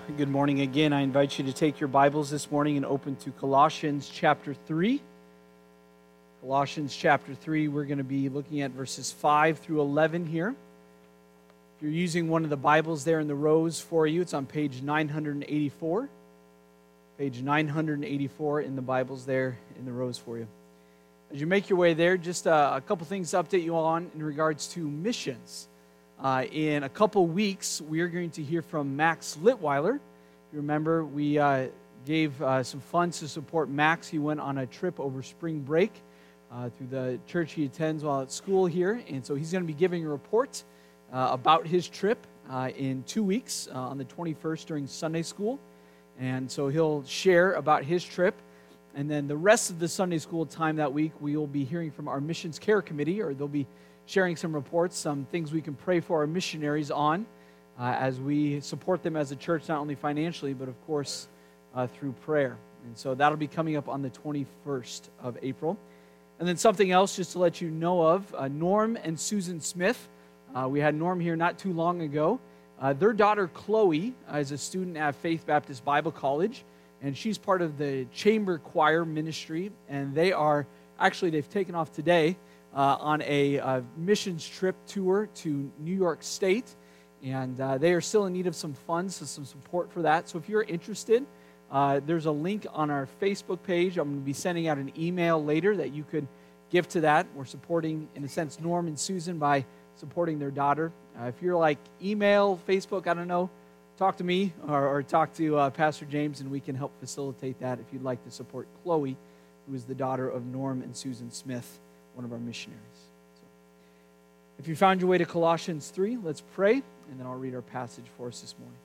Good morning again. I invite you to take your Bibles this morning and open to Colossians chapter 3. Colossians chapter 3, we're going to be looking at verses 5 through 11 here. If you're using one of the Bibles there in the rows for you, it's on page 984. Page 984 in the Bibles there in the rows for you. As you make your way there, just a couple things to update you on in regards to missions. In a couple weeks, we are going to hear from Max Litweiler. If you remember, we gave some funds to support Max. He went on a trip over spring break through the church he attends while at school here. And so he's going to be giving a report about his trip in 2 weeks on the 21st during Sunday school. And so he'll share about his trip. And then the rest of the Sunday school time that week, we will be hearing from our Missions Care Committee, or they'll be sharing some reports, some things we can pray for our missionaries on as we support them as a church, not only financially, but of course through prayer. And so that'll be coming up on the 21st of April. And then something else just to let you know of, Norm and Susan Smith. We had Norm here not too long ago. Their daughter Chloe is a student at Faith Baptist Bible College, and she's part of the chamber choir ministry, and they've taken off today on a missions trip tour to New York State, and they are still in need of some funds, so some support for that. So if you're interested, there's a link on our Facebook page. I'm going to be sending out an email later that you could give to that. We're supporting, in a sense, Norm and Susan by supporting their daughter. If you're like email, Facebook, I don't know, talk to me or talk to Pastor James, and we can help facilitate that if you'd like to support Chloe, who is the daughter of Norm and Susan Smith, one of our missionaries. So, if you found your way to Colossians 3, let's pray, and then I'll read our passage for us this morning.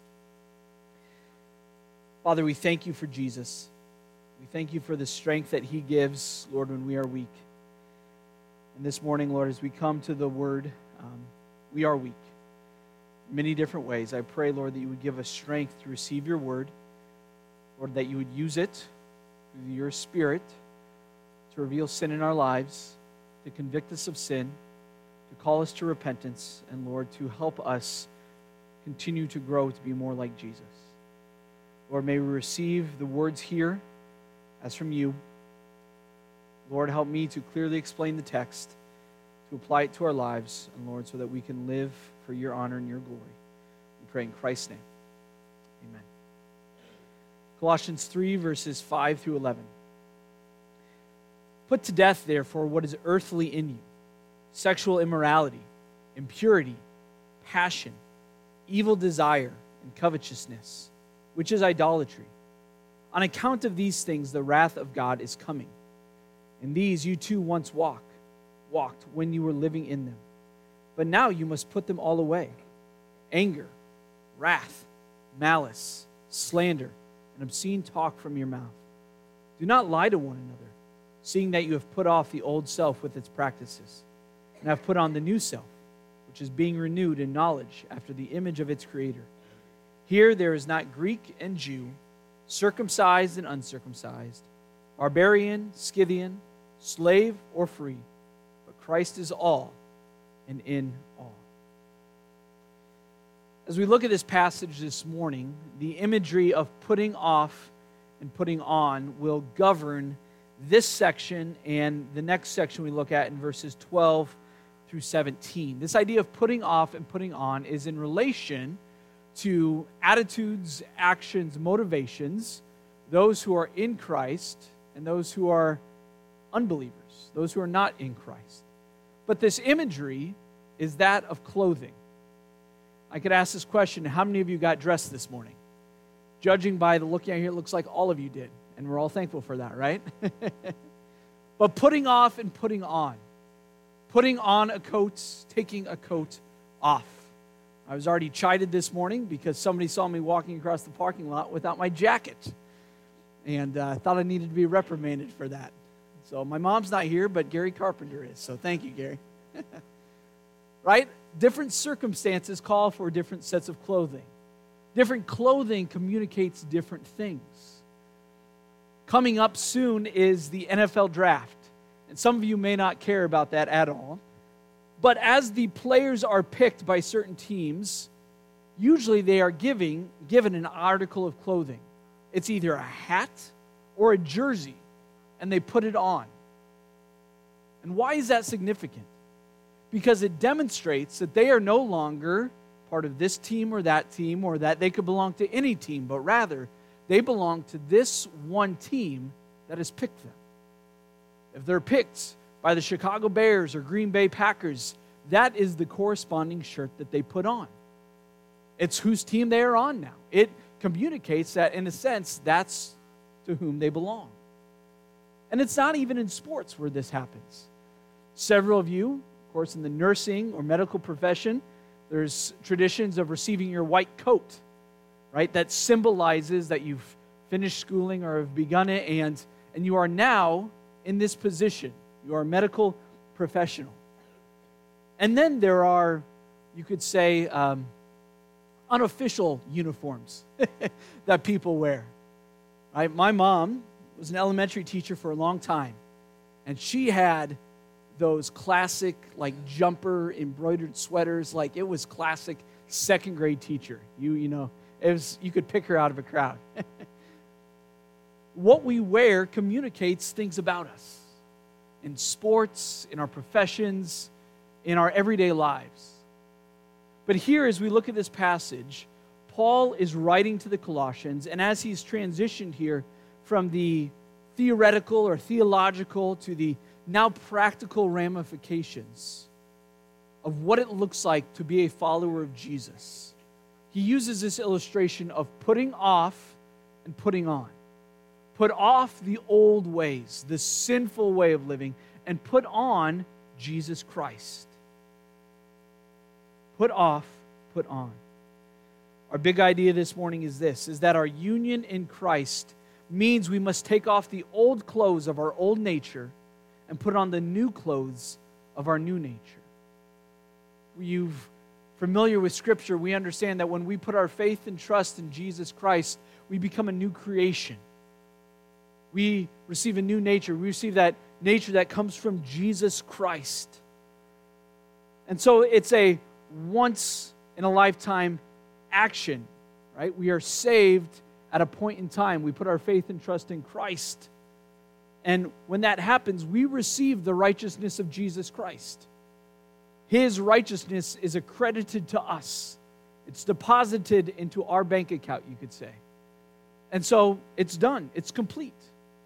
Father, we thank you for Jesus. We thank you for the strength that he gives, Lord, when we are weak. And this morning, Lord, as we come to the word, we are weak in many different ways. I pray, Lord, that you would give us strength to receive your word. Lord, that you would use it through your Spirit to reveal sin in our lives, to convict us of sin, to call us to repentance, and Lord, to help us continue to grow to be more like Jesus. Lord, may we receive the words here as from you. Lord, help me to clearly explain the text, to apply it to our lives, and Lord, so that we can live for your honor and your glory. We pray in Christ's name. Amen. Colossians 3, verses 5 through 11. Put to death, therefore, what is earthly in you: sexual immorality, impurity, passion, evil desire, and covetousness, which is idolatry. On account of these things, the wrath of God is coming. In these you too once walked when you were living in them. But now you must put them all away: anger, wrath, malice, slander, and obscene talk from your mouth. Do not lie to one another, seeing that you have put off the old self with its practices, and have put on the new self, which is being renewed in knowledge after the image of its Creator. Here there is not Greek and Jew, circumcised and uncircumcised, barbarian, Scythian, slave or free, but Christ is all and in all. As we look at this passage this morning, the imagery of putting off and putting on will govern this section and the next section we look at in verses 12 through 17. This idea of putting off and putting on is in relation to attitudes, actions, motivations, those who are in Christ and those who are unbelievers, those who are not in Christ. But this imagery is that of clothing. I could ask this question: how many of you got dressed this morning? Judging by the look out here, it looks like all of you did. And we're all thankful for that, right? But putting off and putting on. Putting on a coat, taking a coat off. I was already chided this morning because somebody saw me walking across the parking lot without my jacket. And I thought I needed to be reprimanded for that. So my mom's not here, but Gary Carpenter is. So thank you, Gary. Right? Different circumstances call for different sets of clothing. Different clothing communicates different things. Coming up soon is the NFL draft. And some of you may not care about that at all. But as the players are picked by certain teams, usually they are given an article of clothing. It's either a hat or a jersey, and they put it on. And why is that significant? Because it demonstrates that they are no longer part of this team or that they could belong to any team, but rather they belong to this one team that has picked them. If they're picked by the Chicago Bears or Green Bay Packers, that is the corresponding shirt that they put on. It's whose team they are on now. It communicates that, in a sense, that's to whom they belong. And it's not even in sports where this happens. Several of you, of course, in the nursing or medical profession, there's traditions of receiving your white coat, right? That symbolizes that you've finished schooling or have begun it, and you are now in this position. You are a medical professional. And then there are, you could say, unofficial uniforms that people wear. Right? My mom was an elementary teacher for a long time, and she had those classic, like, jumper embroidered sweaters. Like, it was classic second grade teacher. You know, you could pick her out of a crowd. What we wear communicates things about us in sports, in our professions, in our everyday lives. But here, as we look at this passage, Paul is writing to the Colossians, and as he's transitioned here from the theoretical or theological to the now practical ramifications of what it looks like to be a follower of Jesus, he uses this illustration of putting off and putting on. Put off the old ways, the sinful way of living, and put on Jesus Christ. Put off, put on. Our big idea this morning is this, is that our union in Christ means we must take off the old clothes of our old nature and put on the new clothes of our new nature. You're familiar with Scripture, we understand that when we put our faith and trust in Jesus Christ, we become a new creation. We receive a new nature. We receive that nature that comes from Jesus Christ. And so it's a once-in-a-lifetime action, right? We are saved at a point in time. We put our faith and trust in Christ. And when that happens, we receive the righteousness of Jesus Christ. His righteousness is accredited to us. It's deposited into our bank account, you could say. And so it's done. It's complete.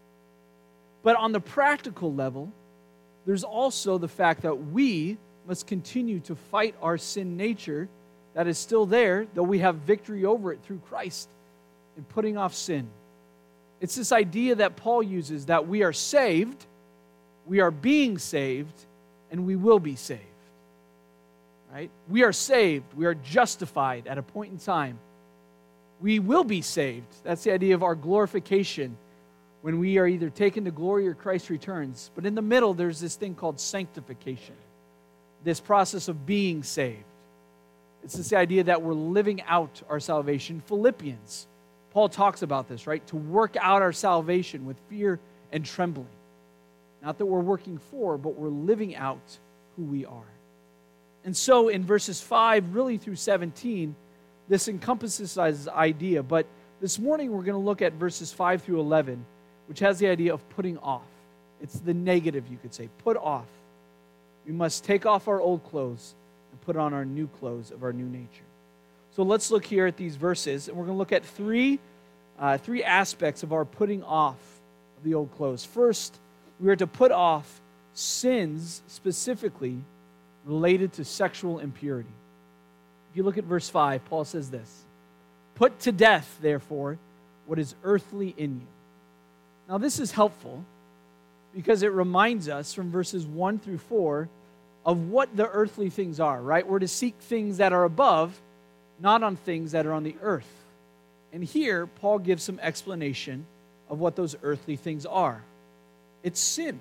But on the practical level, there's also the fact that we must continue to fight our sin nature that is still there, though we have victory over it through Christ in putting off sin. It's this idea that Paul uses that we are saved, we are being saved, and we will be saved. Right? We are saved, we are justified at a point in time. We will be saved. That's the idea of our glorification, when we are either taken to glory or Christ returns. But in the middle, there's this thing called sanctification, this process of being saved. It's this idea that we're living out our salvation. Philippians, Paul talks about this, right? To work out our salvation with fear and trembling. Not that we're working for, but we're living out who we are. And so in verses 5 really through 17, this encompasses this idea. But this morning we're going to look at verses 5 through 11, which has the idea of putting off. It's the negative, you could say. Put off. We must take off our old clothes and put on our new clothes of our new nature. So let's look here at these verses, and we're going to look at three aspects of our putting off of the old clothes. First, we are to put off sins specifically related to sexual impurity. If you look at verse 5, Paul says this, "Put to death, therefore, what is earthly in you." Now this is helpful because it reminds us from verses 1 through 4 of what the earthly things are, right? We're to seek things that are above, not on things that are on the earth. And here, Paul gives some explanation of what those earthly things are. It's sin.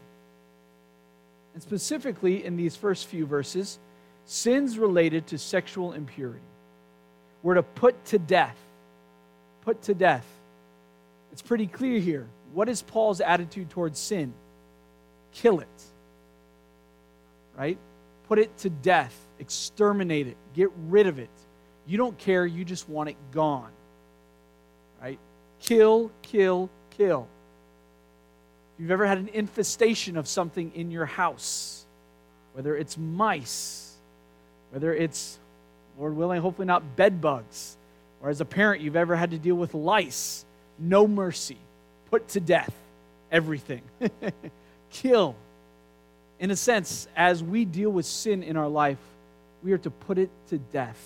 And specifically in these first few verses, sins related to sexual impurity. We're to put to death. Put to death. It's pretty clear here. What is Paul's attitude towards sin? Kill it. Right? Put it to death. Exterminate it. Get rid of it. You don't care, you just want it gone. Right? Kill, kill, kill. If you've ever had an infestation of something in your house, whether it's mice, whether it's, Lord willing, hopefully not bed bugs, or as a parent you've ever had to deal with lice, no mercy. Put to death everything. Kill. In a sense, as we deal with sin in our life, we are to put it to death.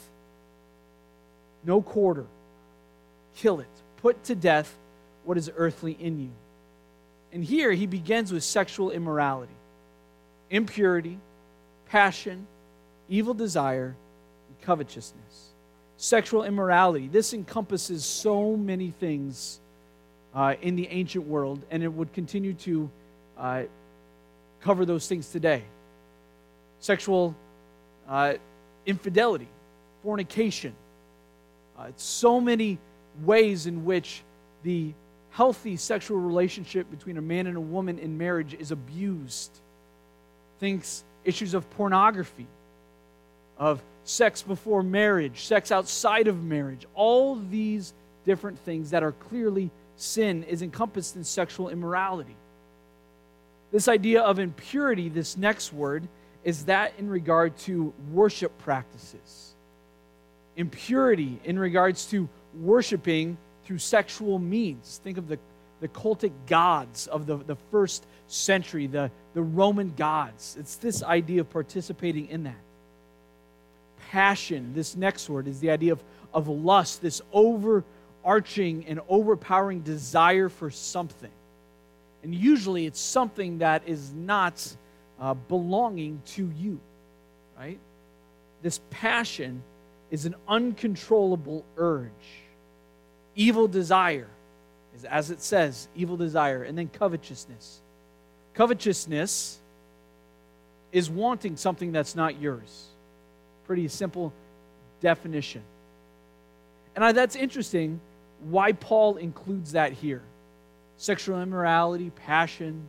No quarter. Kill it. Put to death what is earthly in you. And here he begins with sexual immorality, impurity, passion, evil desire, and covetousness. Sexual immorality. This encompasses so many things in the ancient world, and it would continue to cover those things today. Sexual infidelity, fornication. So many ways in which the healthy sexual relationship between a man and a woman in marriage is abused. Issues of pornography, of sex before marriage, sex outside of marriage. All these different things that are clearly sin is encompassed in sexual immorality. This idea of impurity, this next word, is that in regard to worship practices. Impurity in regards to worshiping through sexual means. Think of the cultic gods of the first century, the Roman gods. It's this idea of participating in that. Passion, this next word, is the idea of lust, this overarching and overpowering desire for something. And usually it's something that is not belonging to you, right? This passion is an uncontrollable urge. Evil desire is, as it says, evil desire. And then covetousness. Covetousness is wanting something that's not yours. Pretty simple definition. And that's interesting why Paul includes that here. Sexual immorality, passion,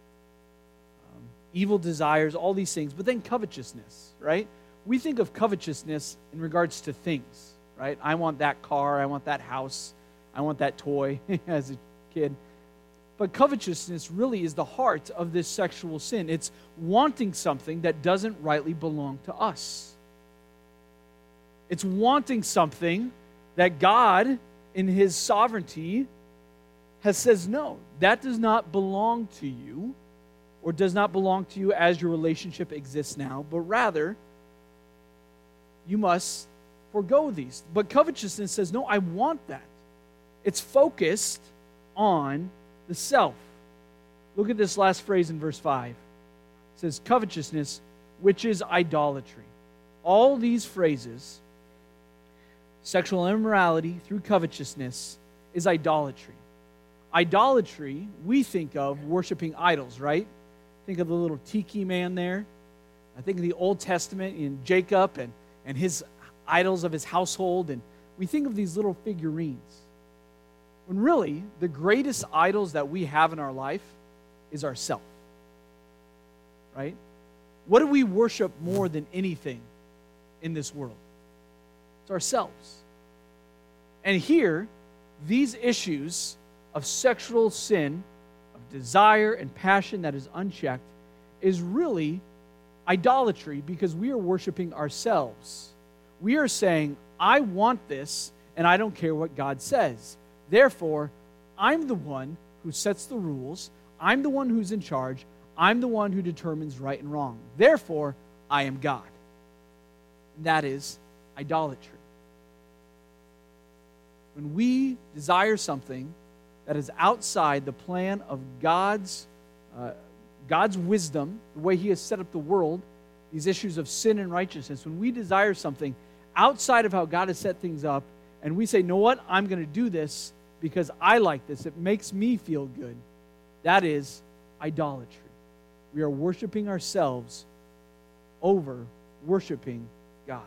evil desires, all these things. But then covetousness, right? We think of covetousness in regards to things, right? I want that car, I want that house, I want that toy as a kid. But covetousness really is the heart of this sexual sin. It's wanting something that doesn't rightly belong to us. It's wanting something that God, in His sovereignty, has says, no, that does not belong to you, or does not belong to you as your relationship exists now, but rather, you must forego these. But covetousness says, no, I want that. It's focused on the self. Look at this last phrase in verse 5. It says, covetousness, which is idolatry. All these phrases, sexual immorality through covetousness, is idolatry. Idolatry, we think of worshiping idols, right? Think of the little tiki man there. I think of the Old Testament in Jacob and his idols of his household, and we think of these little figurines. When really, the greatest idols that we have in our life is ourself. Right? What do we worship more than anything in this world? It's ourselves. And here, these issues of sexual sin, of desire and passion that is unchecked, is really idolatry because we are worshiping ourselves. We are saying, I want this, and I don't care what God says. Therefore, I'm the one who sets the rules. I'm the one who's in charge. I'm the one who determines right and wrong. Therefore, I am God. That is idolatry. When we desire something that is outside the plan of God's wisdom, the way He has set up the world, these issues of sin and righteousness, when we desire something outside of how God has set things up, and we say, know what, I'm going to do this because I like this, it makes me feel good, that is idolatry. We are worshiping ourselves over worshiping God.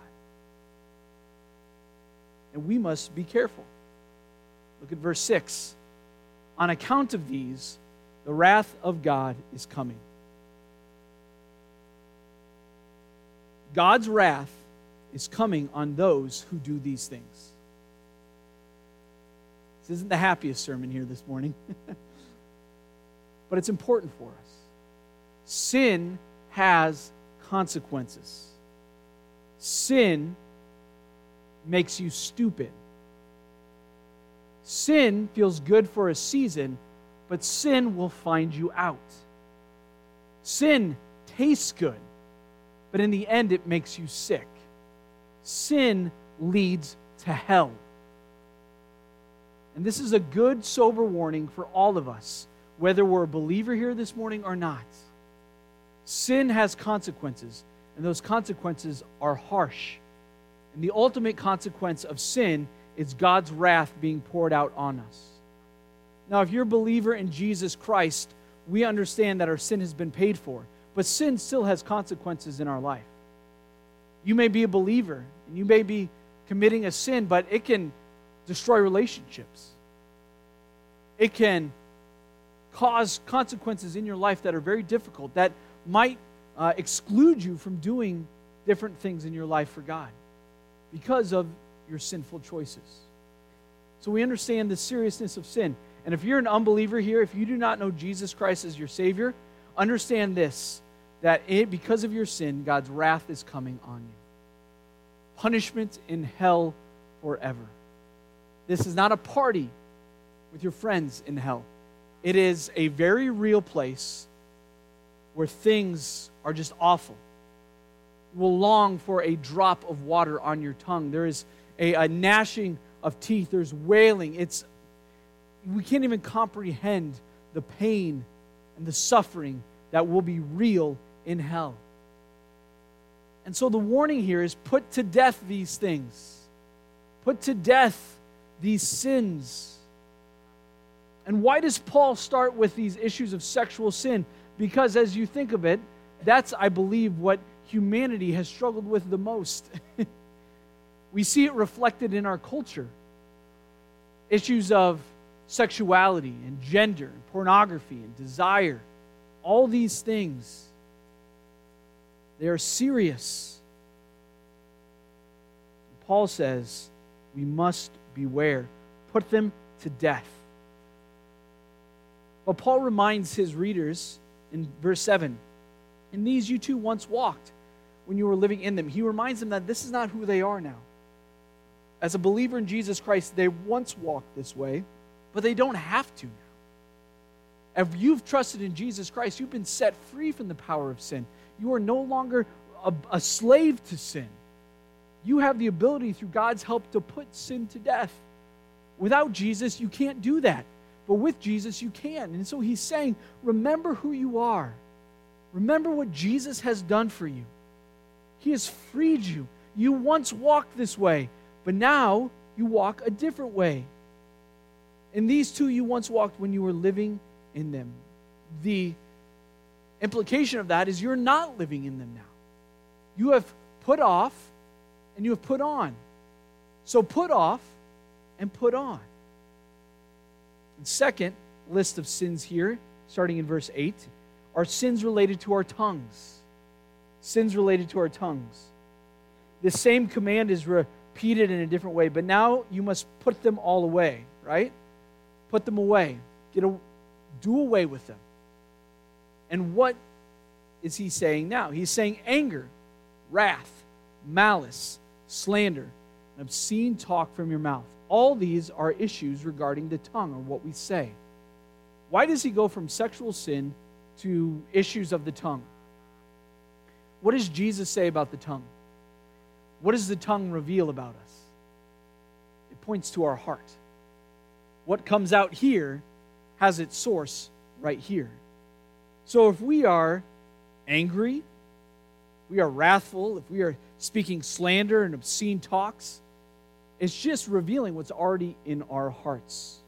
And we must be careful. Look at verse 6. On account of these, the wrath of God is coming. God's wrath is coming on those who do these things. This isn't the happiest sermon here this morning, but it's important for us. Sin has consequences. Sin makes you stupid. Sin feels good for a season, but sin will find you out. Sin tastes good, but in the end it makes you sick. Sin leads to hell. And this is a good, sober warning for all of us, whether we're a believer here this morning or not. Sin has consequences, and those consequences are harsh. And the ultimate consequence of sin is God's wrath being poured out on us. Now, if you're a believer in Jesus Christ, we understand that our sin has been paid for, but sin still has consequences in our life. You may be a believer, and you may be committing a sin, but it can destroy relationships. It can cause consequences in your life that are very difficult, that might exclude you from doing different things in your life for God because of your sinful choices. So we understand the seriousness of sin. And if you're an unbeliever here, if you do not know Jesus Christ as your Savior, understand this, that because of your sin, God's wrath is coming on you. Punishment in hell forever. This is not a party with your friends in hell. It is a very real place where things are just awful. You will long for a drop of water on your tongue. There is a gnashing of teeth. There's wailing. We can't even comprehend the pain and the suffering that will be real in hell. And so the warning here is put to death these things. Put to death these sins. And why does Paul start with these issues of sexual sin? Because as you think of it, that's, I believe, what humanity has struggled with the most. We see it reflected in our culture. Issues of sexuality and gender and pornography and desire. All these things, they are serious. Paul says we must beware. Put them to death. But Paul reminds his readers in verse 7, in these you too once walked when you were living in them. He reminds them that this is not who they are now. As a believer in Jesus Christ, they once walked this way, but they don't have to now. If you've trusted in Jesus Christ, you've been set free from the power of sin. You are no longer a slave to sin. You have the ability through God's help to put sin to death. Without Jesus, you can't do that. But with Jesus, you can. And so he's saying, remember who you are. Remember what Jesus has done for you. He has freed you. You once walked this way, but now you walk a different way. And these two you once walked when you were living in them. The implication of that is you're not living in them now. You have put off and you have put on. So put off and put on. And second list of sins here, starting in verse 8, are sins related to our tongues. Sins related to our tongues. The same command is repeated in a different way, but now you must put them all away, right? Put them away. Do away with them. And what is he saying now? He's saying anger, wrath, malice, slander, and obscene talk from your mouth. All these are issues regarding the tongue, or what we say. Why does he go from sexual sin to issues of the tongue? What does Jesus say about the tongue? What does the tongue reveal about us? It points to our heart. What comes out here has its source right here. So if we are angry, we are wrathful, if we are speaking slander and obscene talks, it's just revealing what's already in our hearts.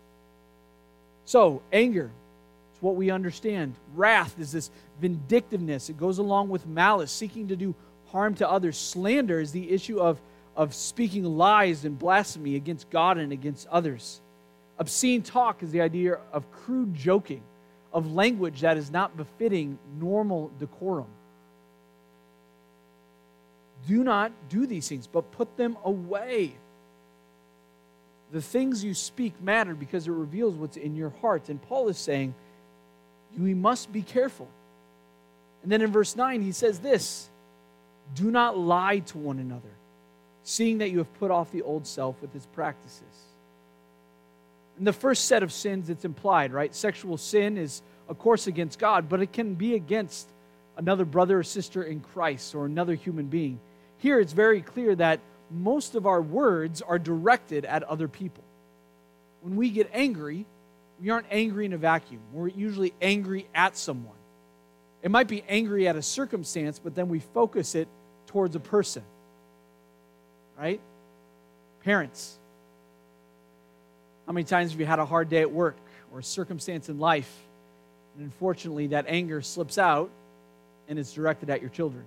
So, anger is what we understand. Wrath is this vindictiveness. It goes along with malice, seeking to do harm to others. Slander is the issue of speaking lies and blasphemy against God and against others. Obscene talk is the idea of crude joking, of language that is not befitting normal decorum. Do not do these things, but put them away. The things you speak matter because it reveals what's in your heart. And Paul is saying, we must be careful. And then in verse 9, he says this, do not lie to one another, seeing that you have put off the old self with its practices. And the first set of sins, it's implied, right? Sexual sin is, of course, against God, but it can be against another brother or sister in Christ or another human being. Here it's very clear that most of our words are directed at other people. When we get angry, we aren't angry in a vacuum. We're usually angry at someone. It might be angry at a circumstance, but then we focus it towards a person. Right? Parents. How many times have you had a hard day at work or a circumstance in life, and unfortunately that anger slips out and it's directed at your children?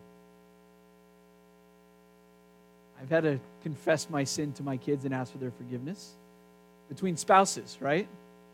I've had to confess my sin to my kids and ask for their forgiveness. Between spouses, right?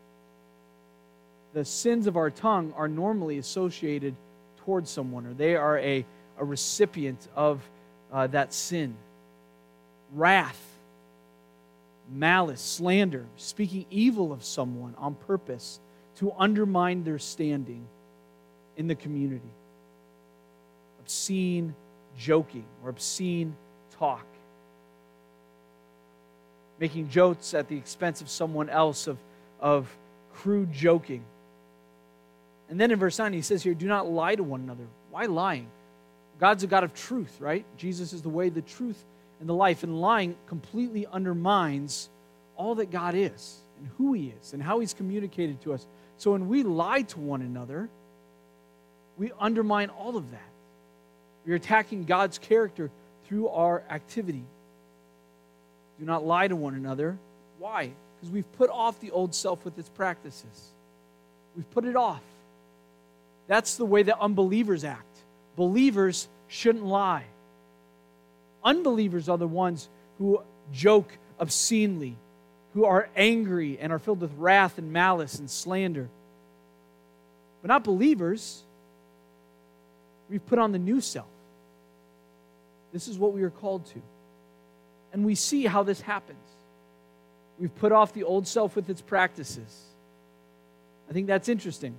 The sins of our tongue are normally associated towards someone, or they are a recipient of that sin. Wrath, malice, slander, speaking evil of someone on purpose to undermine their standing in the community. Obscene joking or obscene talk. Making jokes at the expense of someone else, of crude joking. And then in verse 9 he says here, do not lie to one another. Why lying? God's a God of truth, right? Jesus is the way, the truth, and the life. And lying completely undermines all that God is and who He is and how He's communicated to us. So when we lie to one another, we undermine all of that. We're attacking God's character through our activity. Do not lie to one another. Why? Because we've put off the old self with its practices. We've put it off. That's the way that unbelievers act. Believers shouldn't lie. Unbelievers are the ones who joke obscenely, who are angry and are filled with wrath and malice and slander. But not believers. We've put on the new self. This is what we are called to. And we see how this happens. We've put off the old self with its practices. I think that's interesting.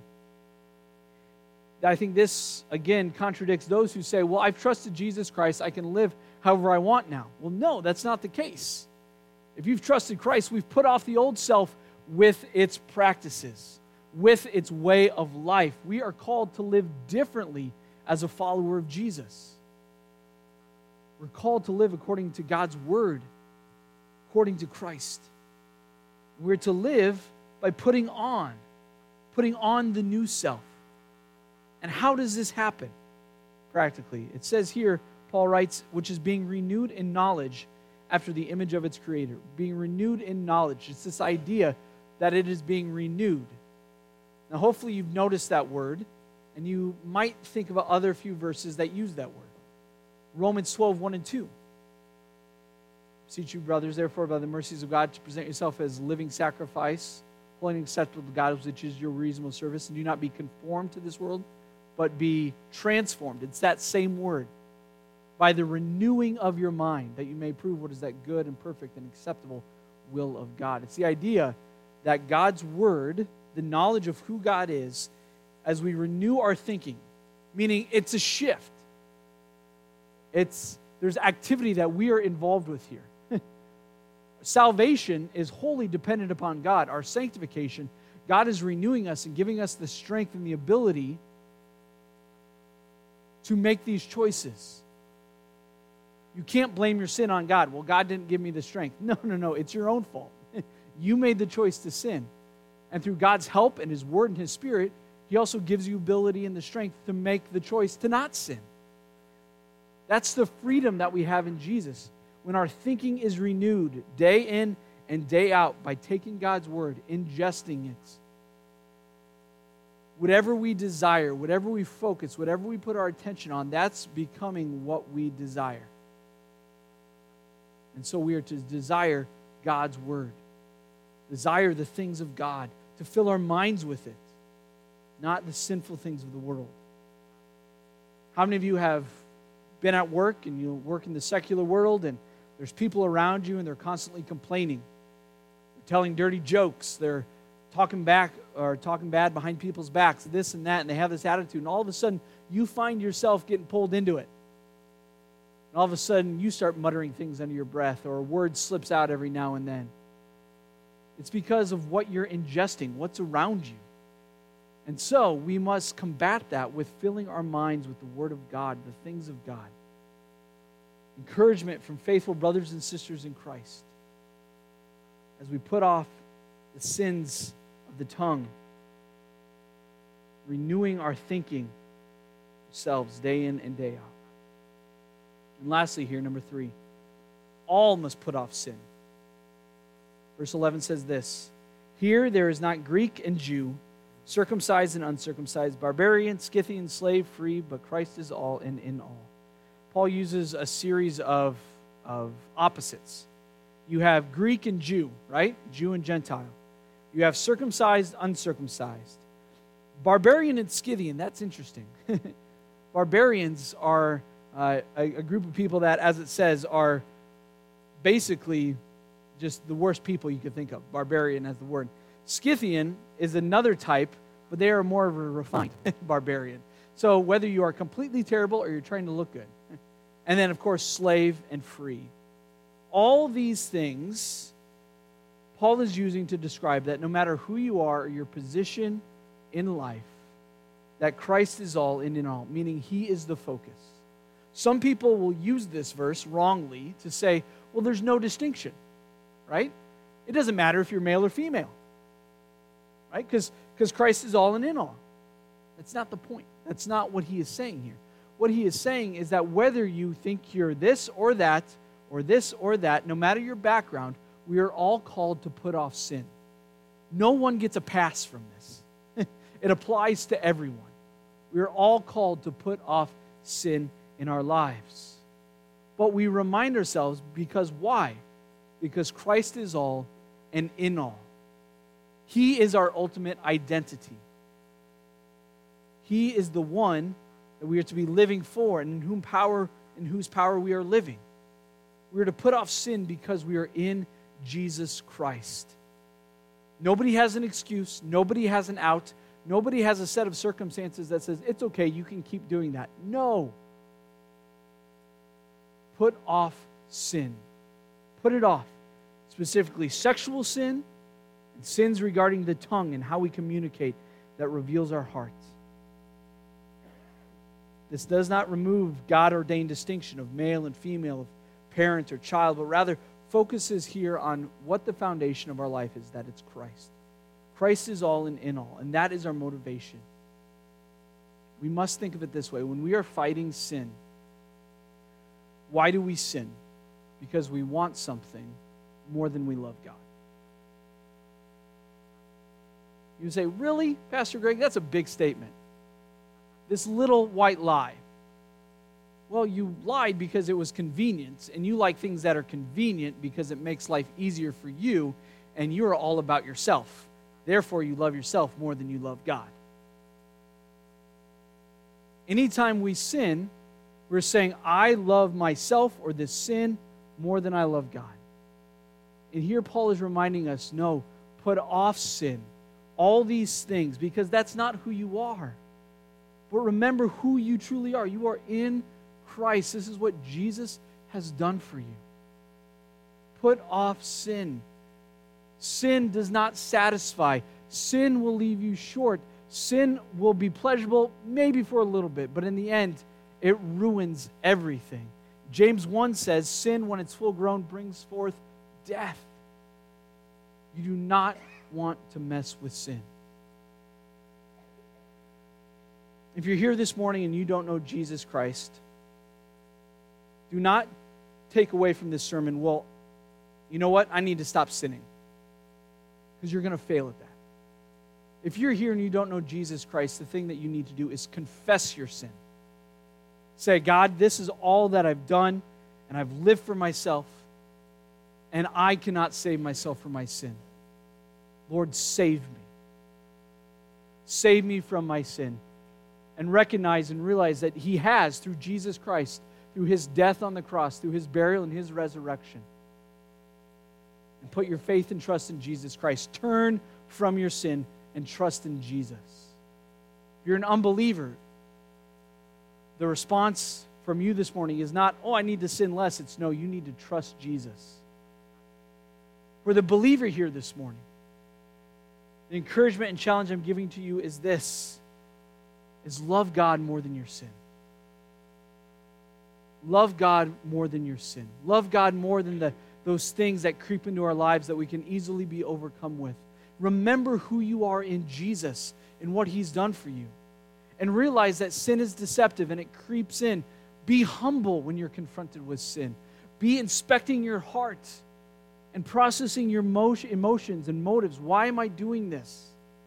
I think this, again, contradicts those who say, well, I've trusted Jesus Christ, I can live however I want now. Well, no, that's not the case. If you've trusted Christ, we've put off the old self with its practices, with its way of life. We are called to live differently as a follower of Jesus. We're called to live according to God's word, according to Christ. We're to live by putting on the new self. And how does this happen practically? It says here, Paul writes, which is being renewed in knowledge after the image of its creator. Being renewed in knowledge. It's this idea that it is being renewed. Now, hopefully you've noticed that word, and you might think of other few verses that use that word. Romans 12, 1 and 2. Beseech you, brothers, therefore, by the mercies of God, to present yourself as living sacrifice, holy and acceptable to God, which is your reasonable service, and do not be conformed to this world, but be transformed. It's that same word. By the renewing of your mind, that you may prove what is that good and perfect and acceptable will of God. It's the idea that God's word, the knowledge of who God is, as we renew our thinking, meaning it's a shift. There's activity that we are involved with here. Salvation is wholly dependent upon God. Our sanctification, God is renewing us and giving us the strength and the ability to make these choices. You can't blame your sin on God. Well, God didn't give me the strength. No. It's your own fault. You made the choice to sin. And through God's help and His Word and His Spirit, He also gives you ability and the strength to make the choice to not sin. That's the freedom that we have in Jesus. When our thinking is renewed day in and day out by taking God's Word, ingesting it. Whatever we desire, whatever we focus, whatever we put our attention on, that's becoming what we desire. And so we are to desire God's Word. Desire the things of God, to fill our minds with it, not the sinful things of the world. How many of you have been at work and you work in the secular world and there's people around you and they're constantly complaining. They're telling dirty jokes. They're talking back or talking bad behind people's backs, this and that, and they have this attitude. And all of a sudden, you find yourself getting pulled into it. And all of a sudden, you start muttering things under your breath or a word slips out every now and then. It's because of what you're ingesting, what's around you. And so, we must combat that with filling our minds with the Word of God, the things of God. Encouragement from faithful brothers and sisters in Christ as we put off the sins of the tongue, renewing our thinking ourselves day in and day out. And lastly here, number 3, all must put off sin. Verse 11 says this, "Here there is not Greek and Jew, circumcised and uncircumcised, barbarian, Scythian, slave, free, but Christ is all and in all." Paul uses a series of opposites. You have Greek and Jew, right? Jew and Gentile. You have circumcised, uncircumcised. Barbarian and Scythian, that's interesting. Barbarians are a group of people that, as it says, are basically just the worst people you could think of. Barbarian as the word. Scythian is another type, but they are more of a refined barbarian. So whether you are completely terrible or you're trying to look good. And then, of course, slave and free. All these things Paul is using to describe that no matter who you are or your position in life, that Christ is all and in all, meaning He is the focus. Some people will use this verse wrongly to say, well, there's no distinction, right? It doesn't matter if you're male or female, right? Because Christ is all and in all. That's not the point. That's not what he is saying here. What he is saying is that whether you think you're this or that, or this or that, no matter your background, we are all called to put off sin. No one gets a pass from this. It applies to everyone. We are all called to put off sin in our lives. But we remind ourselves because why? Because Christ is all and in all. He is our ultimate identity. He is the one that we are to be living for and in whose power we are living. We are to put off sin because we are in Jesus Christ. Nobody has an excuse. Nobody has an out. Nobody has a set of circumstances that says, it's okay, you can keep doing that. No. Put off sin. Put it off. Specifically, sexual sin and sins regarding the tongue and how we communicate that reveals our hearts. This does not remove God-ordained distinction of male and female, of parent or child, but rather focuses here on what the foundation of our life is, that it's Christ. Christ is all and in all, and that is our motivation. We must think of it this way. When we are fighting sin, why do we sin? Because we want something more than we love God. You say, really, Pastor Greg? That's a big statement. This little white lie. Well, you lied because it was convenient, and you like things that are convenient because it makes life easier for you, and you're all about yourself. Therefore, you love yourself more than you love God. Anytime we sin, we're saying, I love myself or this sin more than I love God. And here Paul is reminding us, no, put off sin, all these things, because that's not who you are. But remember who you truly are. You are in Christ. This is what Jesus has done for you. Put off sin. Sin does not satisfy. Sin will leave you short. Sin will be pleasurable maybe for a little bit, but in the end, it ruins everything. James 1 says, sin, when it's full grown, brings forth death. You do not want to mess with sin. If you're here this morning and you don't know Jesus Christ, do not take away from this sermon, well, you know what? I need to stop sinning. Because you're going to fail at that. If you're here and you don't know Jesus Christ, the thing that you need to do is confess your sin. Say, God, this is all that I've done, and I've lived for myself, and I cannot save myself from my sin. Lord, save me. Save me from my sin. And recognize and realize that He has, through Jesus Christ, through his death on the cross, through his burial and his resurrection. And put your faith and trust in Jesus Christ. Turn from your sin and trust in Jesus. If you're an unbeliever, the response from you this morning is not, oh, I need to sin less. It's no, you need to trust Jesus. For the believer here this morning, the encouragement and challenge I'm giving to you is this, is love God more than your sin. Love God more than your sin. Love God more than those things that creep into our lives that we can easily be overcome with. Remember who you are in Jesus and what he's done for you. And realize that sin is deceptive and it creeps in. Be humble when you're confronted with sin. Be inspecting your heart and processing your emotions and motives. Why am I doing this?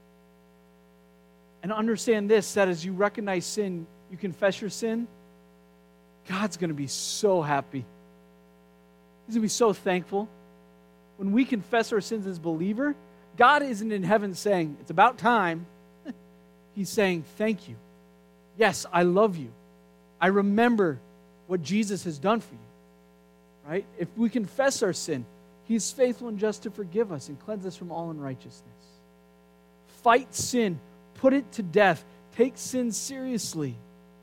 And understand this, that as you recognize sin, you confess your sin, God's going to be so happy. He's going to be so thankful. When we confess our sins as a believer, God isn't in heaven saying, it's about time. He's saying, thank you. Yes, I love you. I remember what Jesus has done for you. Right? If we confess our sin, he's faithful and just to forgive us and cleanse us from all unrighteousness. Fight sin. Put it to death. Take sin seriously.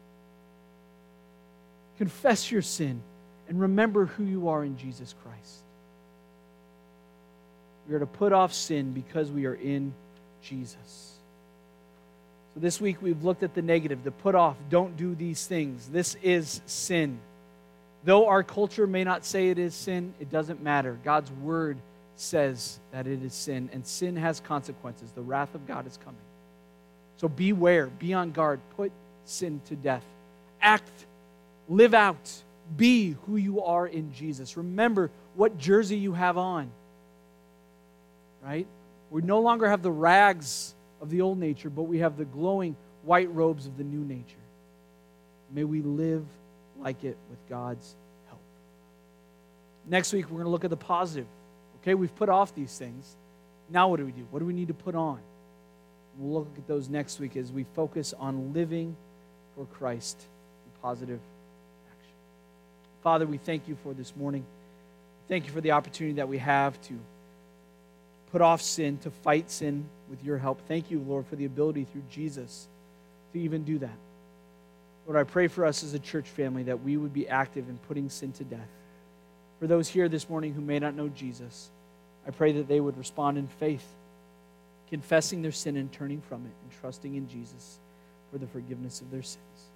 Confess your sin and remember who you are in Jesus Christ. We are to put off sin because we are in Jesus. So this week we've looked at the negative, the put off, don't do these things. This is sin. Though our culture may not say it is sin, it doesn't matter. God's word says that it is sin, and sin has consequences. The wrath of God is coming. So beware, be on guard, put sin to death. Act, live out, be who you are in Jesus. Remember what jersey you have on, right? We no longer have the rags of the old nature, but we have the glowing white robes of the new nature. May we live like it with God's help. Next week, we're going to look at the positive. Okay, we've put off these things. Now what do we do? What do we need to put on? We'll look at those next week as we focus on living for Christ in positive action. Father, we thank you for this morning. Thank you for the opportunity that we have to put off sin, to fight sin with your help. Thank you, Lord, for the ability through Jesus to even do that. Lord, I pray for us as a church family that we would be active in putting sin to death. For those here this morning who may not know Jesus, I pray that they would respond in faith, confessing their sin and turning from it and trusting in Jesus for the forgiveness of their sins.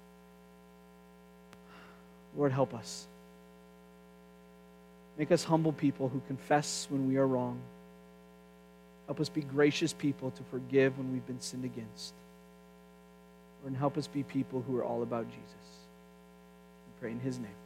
Lord, help us. Make us humble people who confess when we are wrong. Help us be gracious people to forgive when we've been sinned against. Lord, and help us be people who are all about Jesus. We pray in his name.